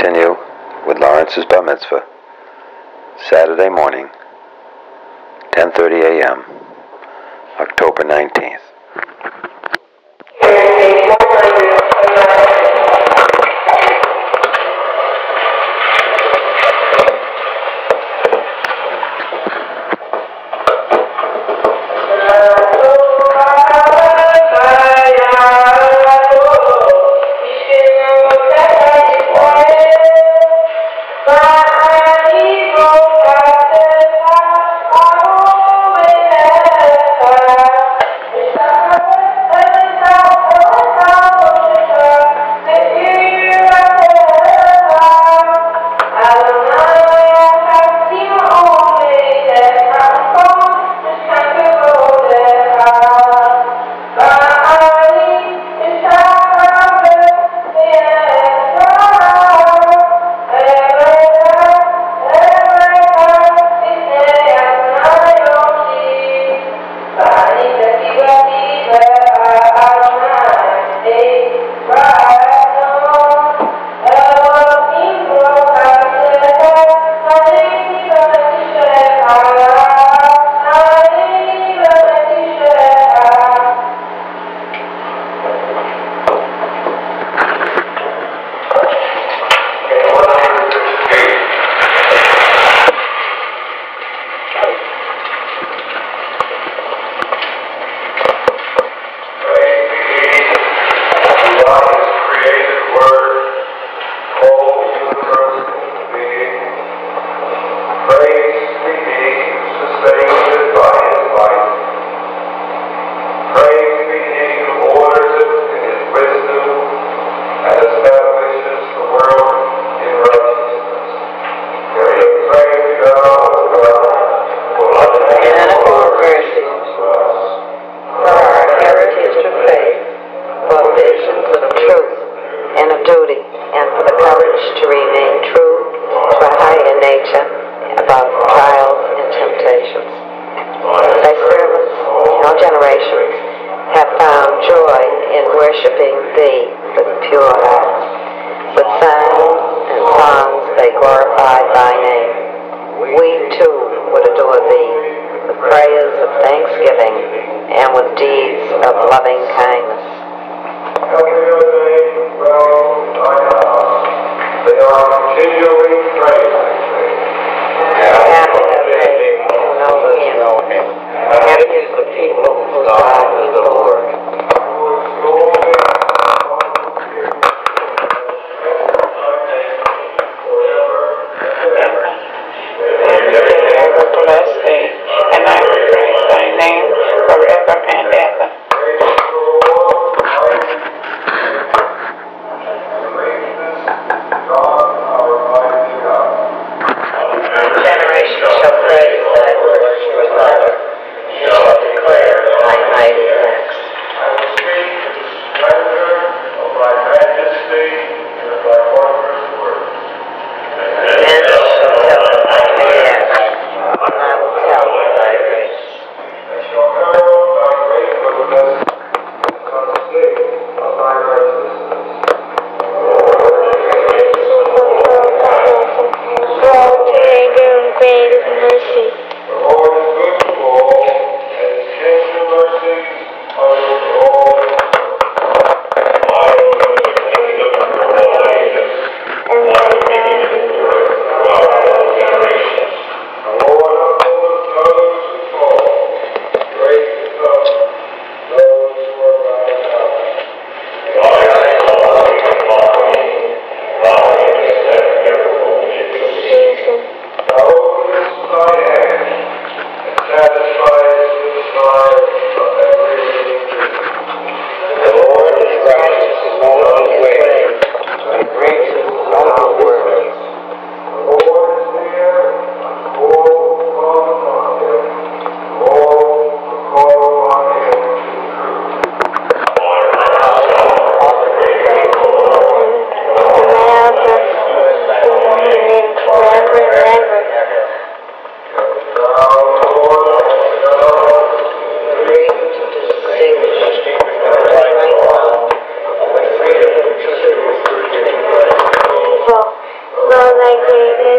continue with Lawrence's Bar Mitzvah, Saturday morning, 10:30 a.m., October 19th.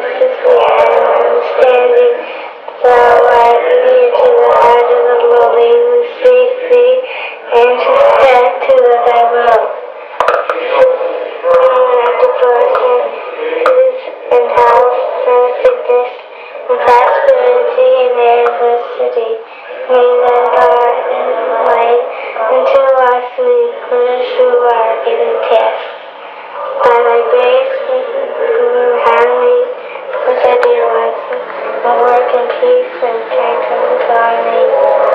justice we have understanding. Thou art near to the heart of the lowly who seek thee, and to stand to thy will. And divorce and peace and health and sickness and prosperity and adversity. May thy heart and light unto us weakness who are in a test. By thy grace, harmony with thy dear ones, and work in peace and tranquility.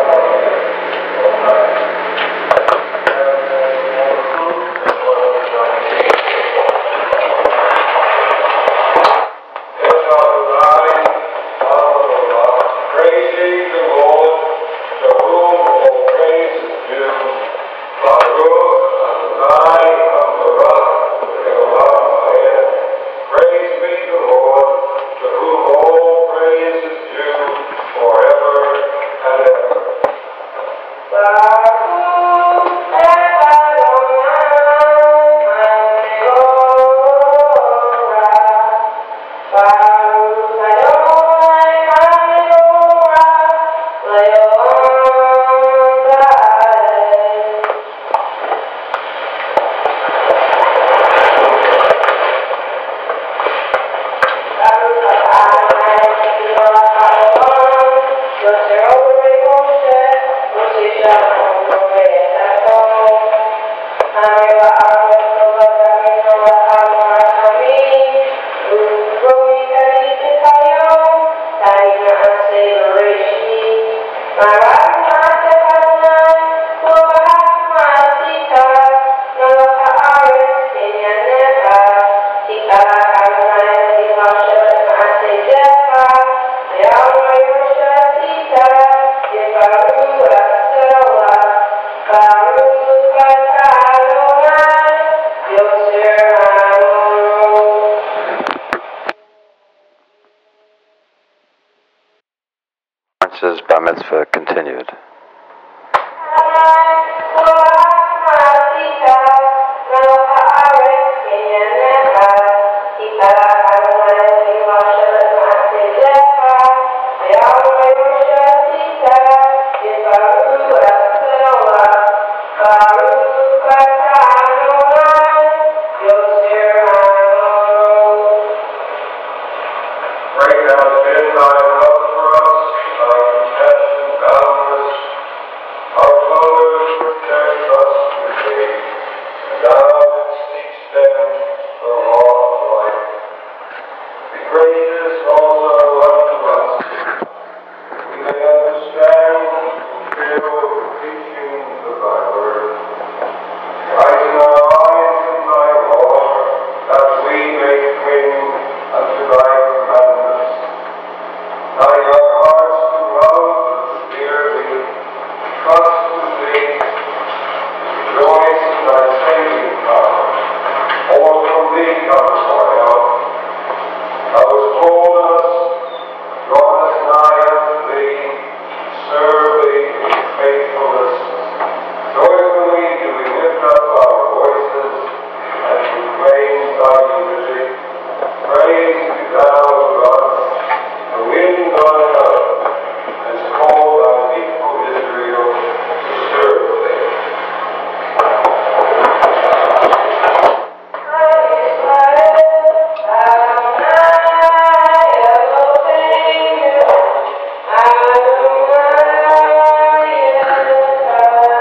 Lawrence's Bar Mitzvah continued.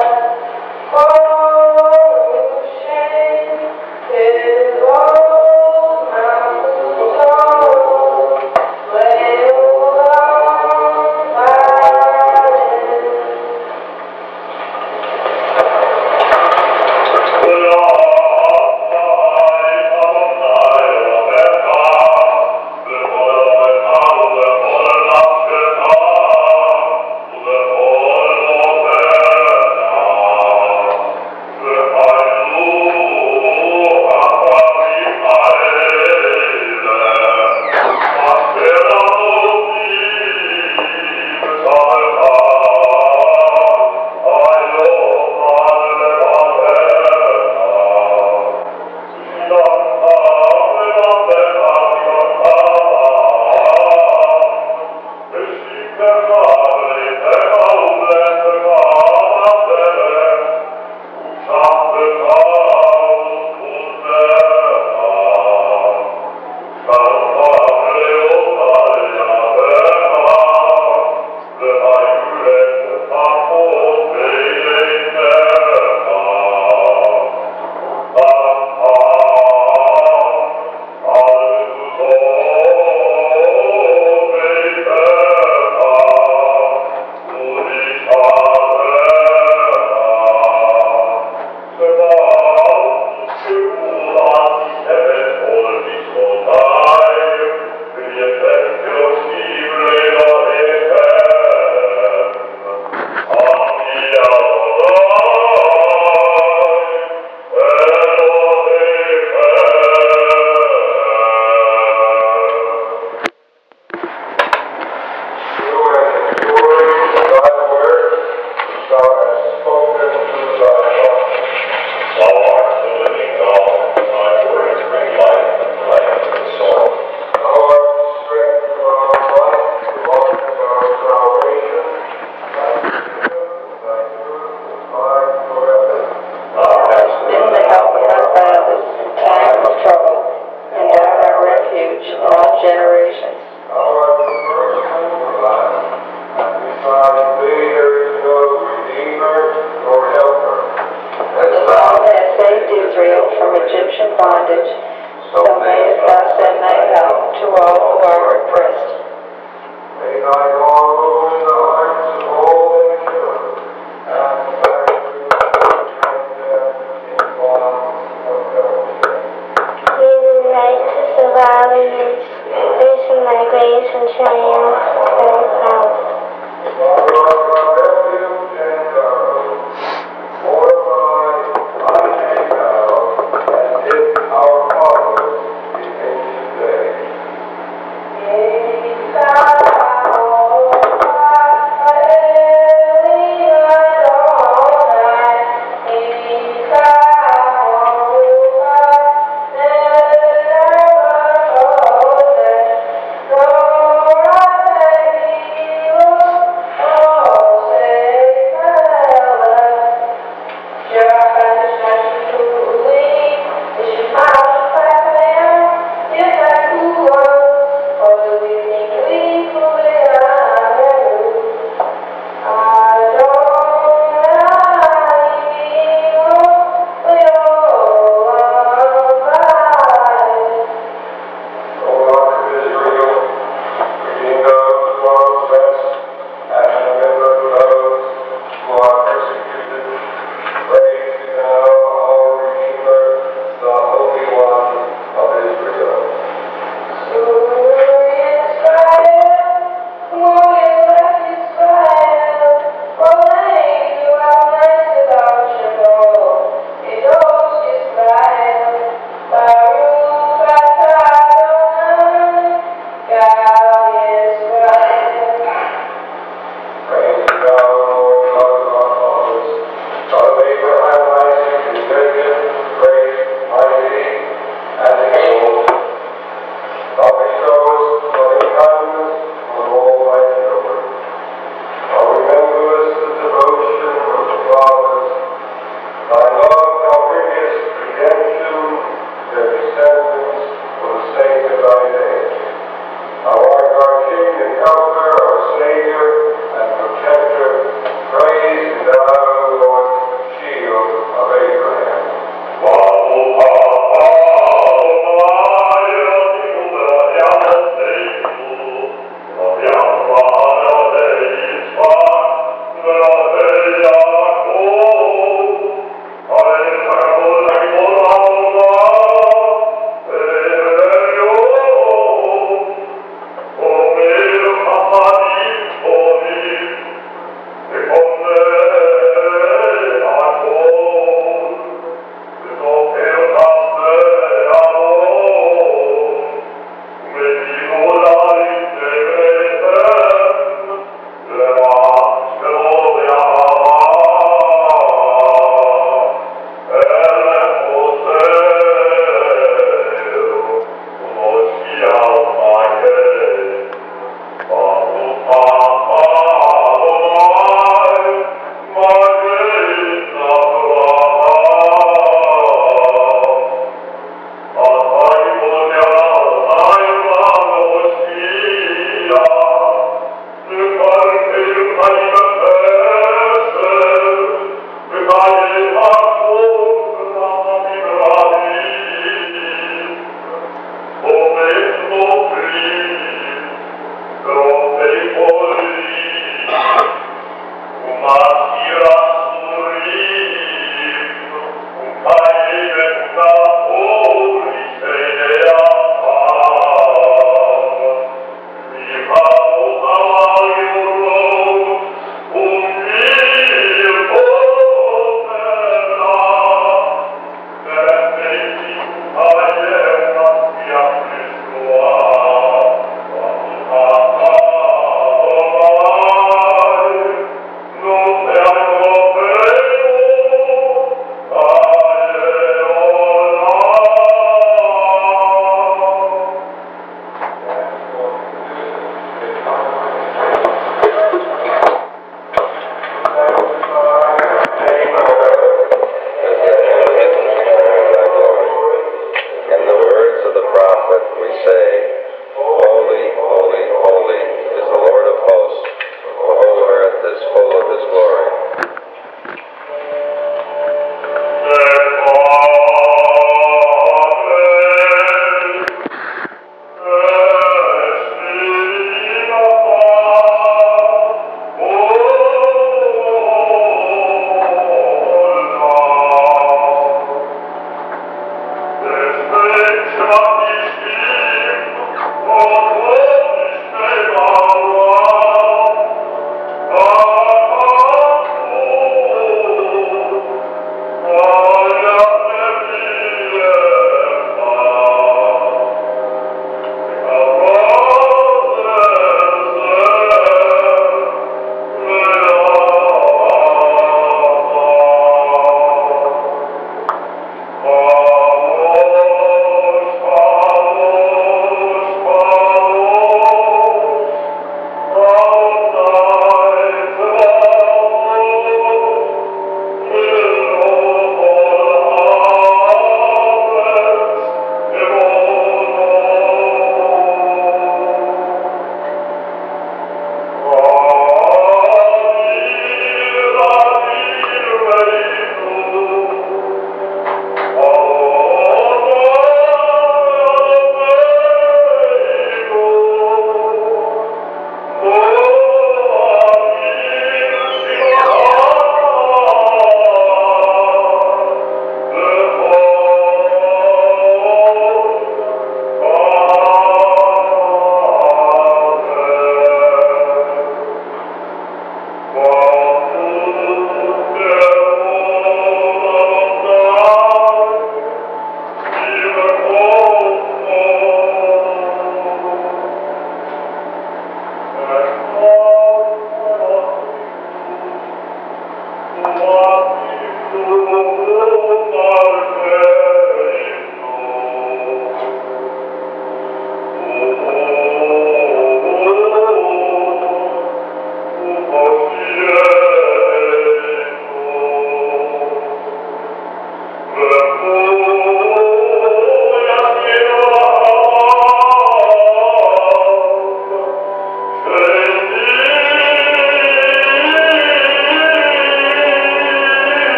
Oh all who are oppressed. May thy law rule in the hearts of all the pure, and May the righteous of our years rest in thy grace and triumph thy power.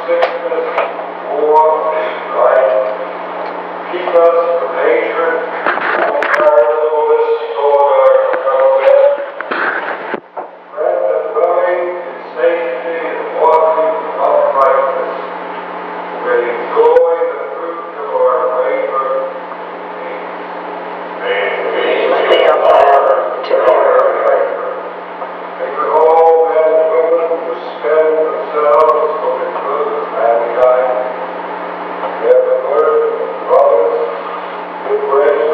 sickness, war, strife. Keep us from hatred, uncharitableness toward our fellow men. Grant that dwelling in safety and walking in uprightness, may enjoy the fruit of our labor in peace. May peace be upon to our labor. May with all men and women who spend themselves for the good of mankind, may the burden of brothers, good friends,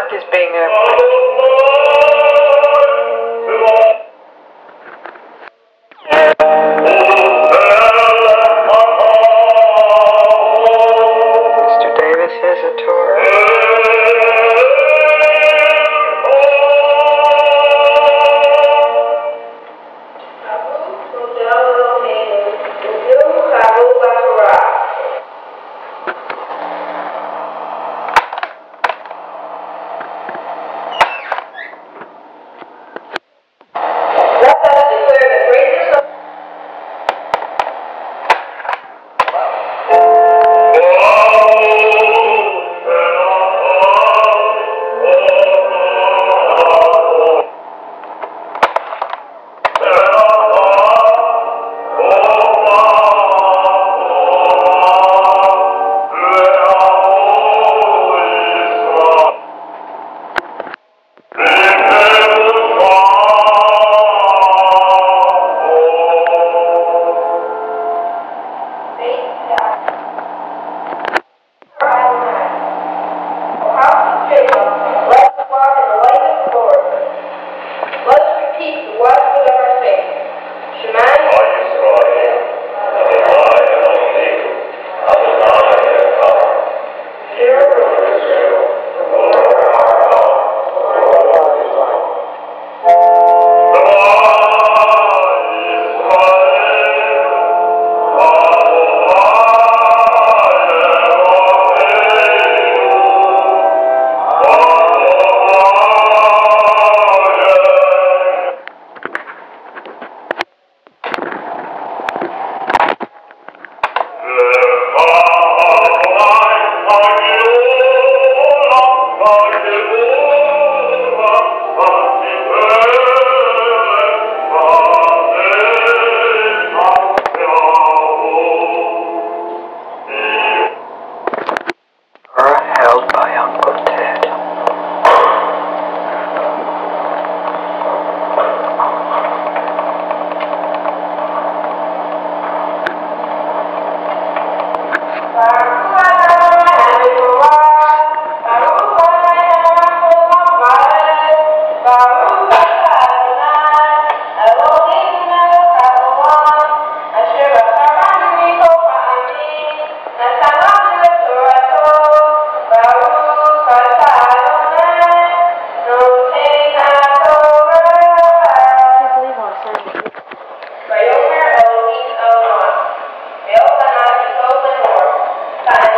work is being Mr. Davis has a tour. Held by Uncle Ted. By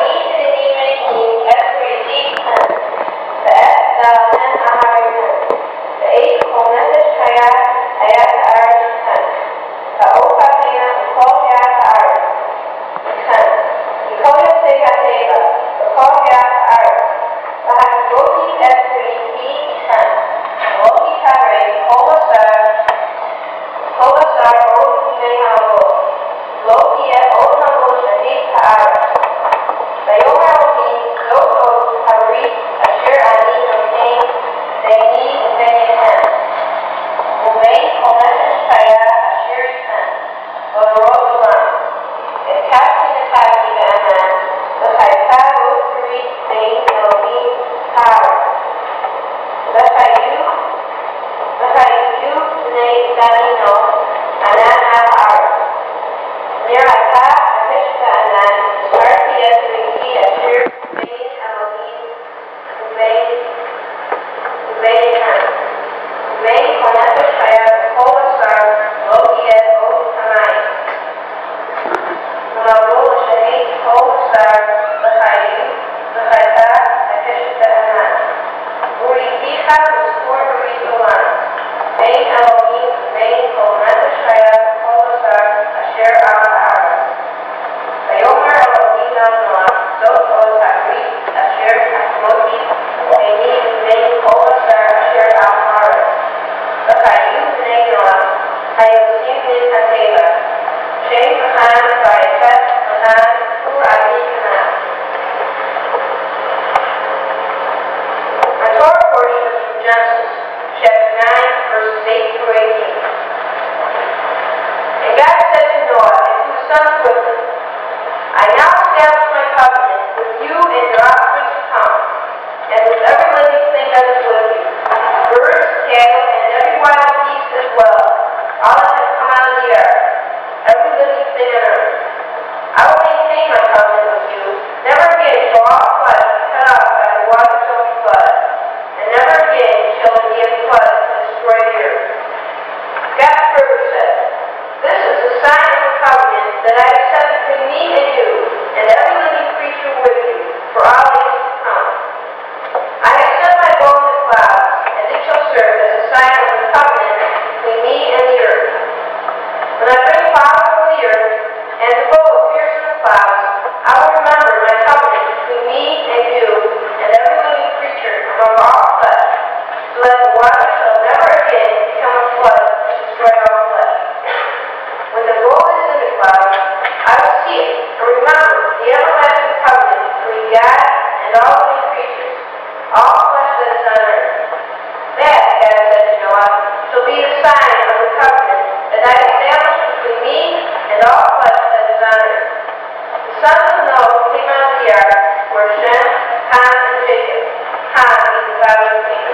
of Noah came out of the ark were Shem, Ham, and Jacob. Ham is the father of Canaan.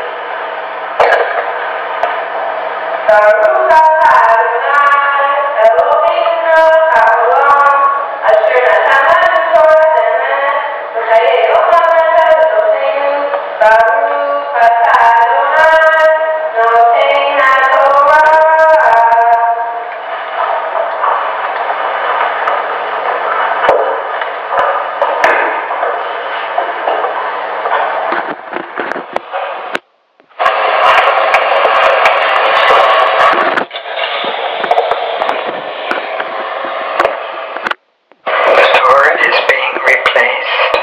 Baruch atah Adonai, Eloheinu haolam, asher natan לנו תורת אמת, וחיי עולם לתולדותינו. Baruch atah Adonai, נותן התורה. The Torah is being replaced.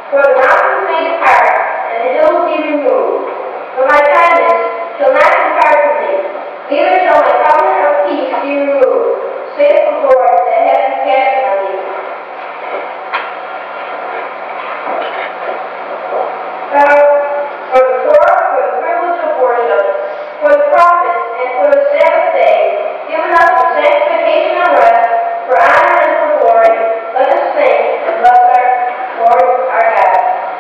For the mountains may depart, and the hills be removed. But my kindness shall not depart from thee, neither shall my covenant of peace be removed, saith the Lord that hath compassion on thee. For the Torah, for the privilege of worship, for the prophets, and for the Sabbath day, given us for sanctification and rest, for honor and for glory, let us sing and bless our Lord our God.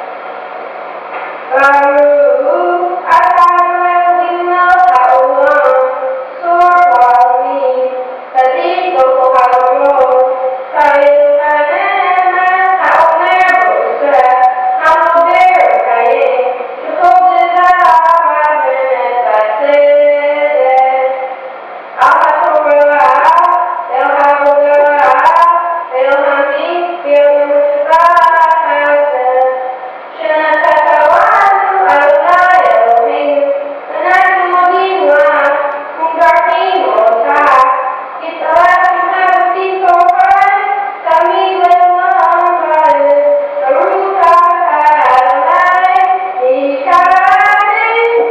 Baruch atah Eloheinu haolam, sor ba'alamim, tzaddik v'kol ha'olam, ka'il ha'ne'eman ha'omer b'oseh, ha'moder b'kayim, shechol zizah ha'bemet b'tzedek. Al ha'torah, el ha'avodah, el ha'min, el ha'mishpat ha'zeh, shenatah Adonai Eloheinu, v'nahnu modim lach, u'mbarkim otah, yitzalach v'navati tochai, tamid le'olam va'ed, baruch atah Adonai, Yikarim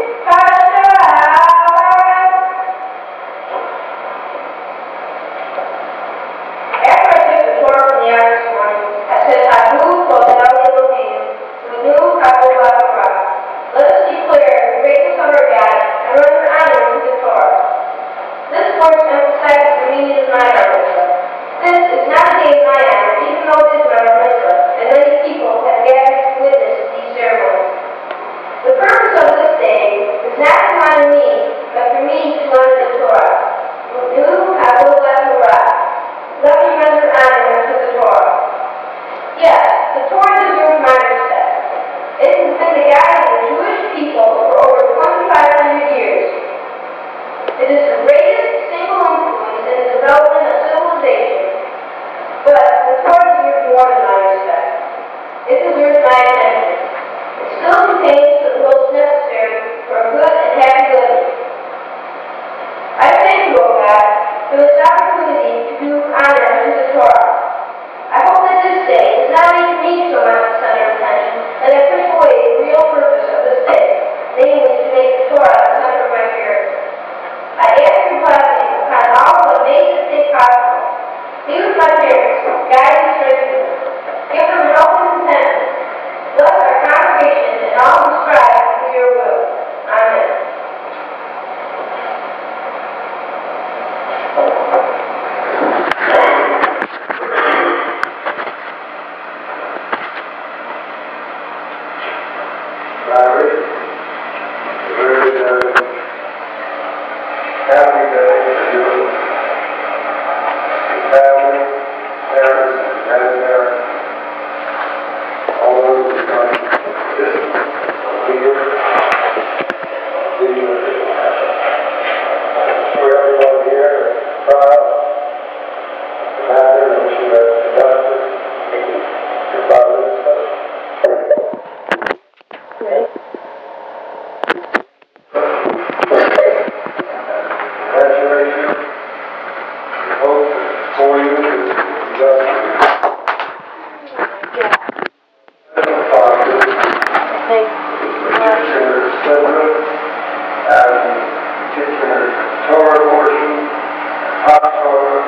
Hashem. After I took the Torah from the ark this morning, I said, Hadu Kodel Eloheinu, Unu Hakolah Torah. Let us declare the greatness of our God and render honor to the Torah. This verse emphasizes the meaning of my mitzvah. This is not a day of my honor, even though it is my mitzvah, and many people have gathered to witness these ceremonies. The purpose of this day is not to honor me, but for me to honor the Torah. Unu Hakolah Torah. Let me render honor to the Torah. Yes, the Torah deserves my respect. It has been the guide of the Jewish people for over 2,500 years. It is the greatest single influence in the development of civilization. But the Torah deserves more than my respect. It deserves my attention. It still contains the rules necessary for a good and happy living. I thank you, O God, for this opportunity to do honor to the Torah. I hope that this day does not make me so much the center of attention that I push away the real purpose of this day, namely to make the Torah the center of my character. I ask your blessing upon all who have made this day possible. Be with my parents, guide and strengthen them. Give them health and contentment. Bless our congregation and all who strive to do your will. Amen. Larry, very happy day for you, your family, parents, and grandparents, all those who come this year. I'm sure everyone here is proud of the matter in which you have conducted your father's study. Congratulations. We hope that for you is just particular syllabus and particular Torah portion, hot Torah,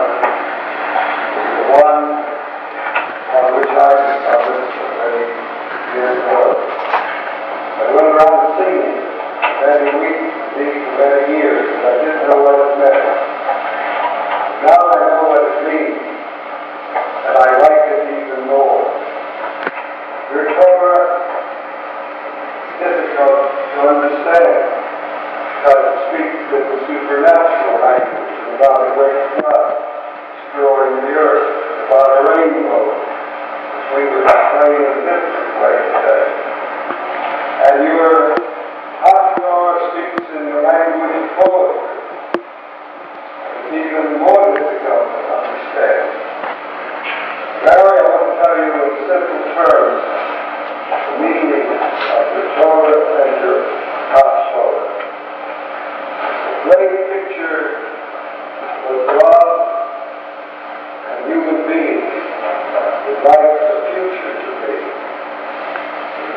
the one on which I discovered many years ago. I went around singing many weeks, for many years, and I didn't know what it meant. Now I know what it means, and I like it even more. Your Torah is difficult to understand because it speaks with the supernatural language about a great flood destroying the earth, about a rainbow, which we would explain in a different way today. And your hot Torah speaks in the language of poetry. It's even more difficult to understand. Larry, I want to tell you in simple terms the meaning of the Torah and your hot Torah. The great picture was God and human beings would like the future to be.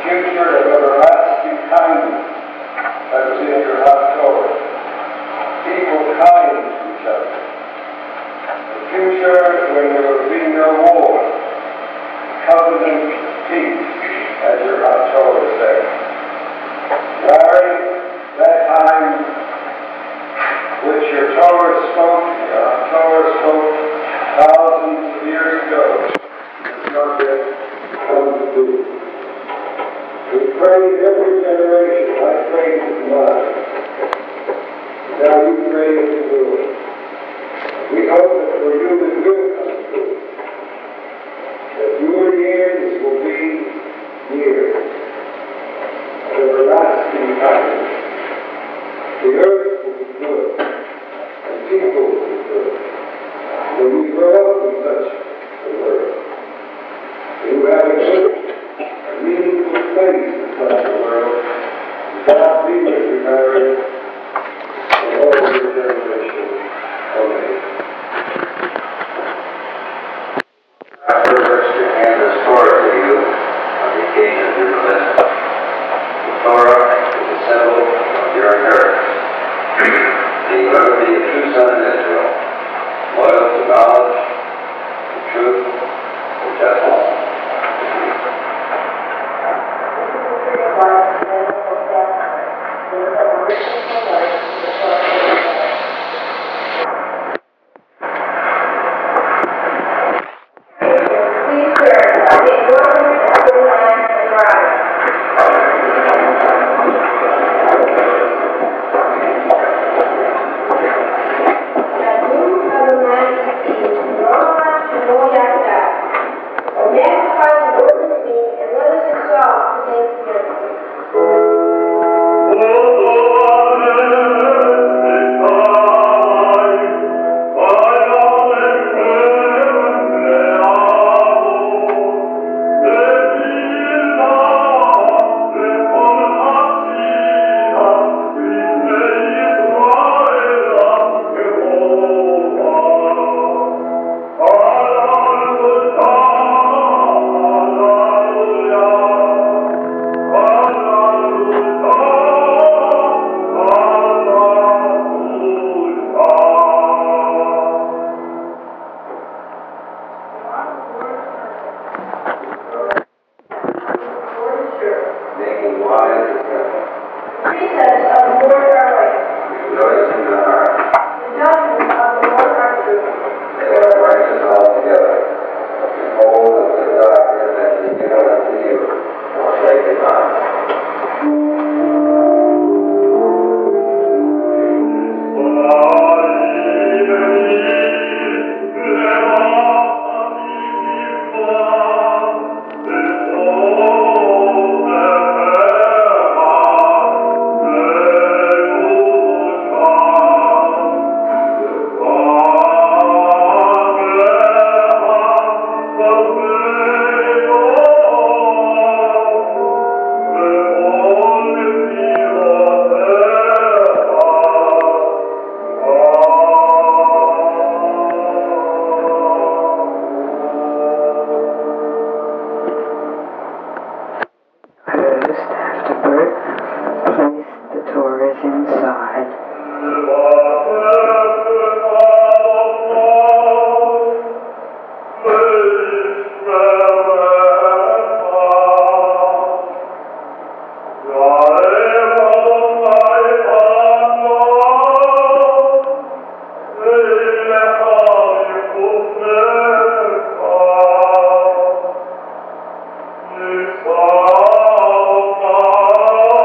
future of everlasting kindness that was in your hot Torah. People kind to each other. The future when there will be no war. Covenant peace, as your hot Torah said. Larry, that time which your Torah spoke, thousands of years ago, has not yet come to be. We pray every generation. I prayed to mine. Now you pray to the Lord. We hope that for you the good comes true. That your years will be years of everlasting kindness. The earth will be good, and people will be good. When you grow up in such a world, you have a good, a meaningful place in such a world. God be with you, Mary, and all your generations. Amen. I privilege to hand this Torah to you on the occasion of your blessing. The Torah is a symbol of your inheritance. May you ever be a true son of Israel, loyal to knowledge, to truth, to justice. Oh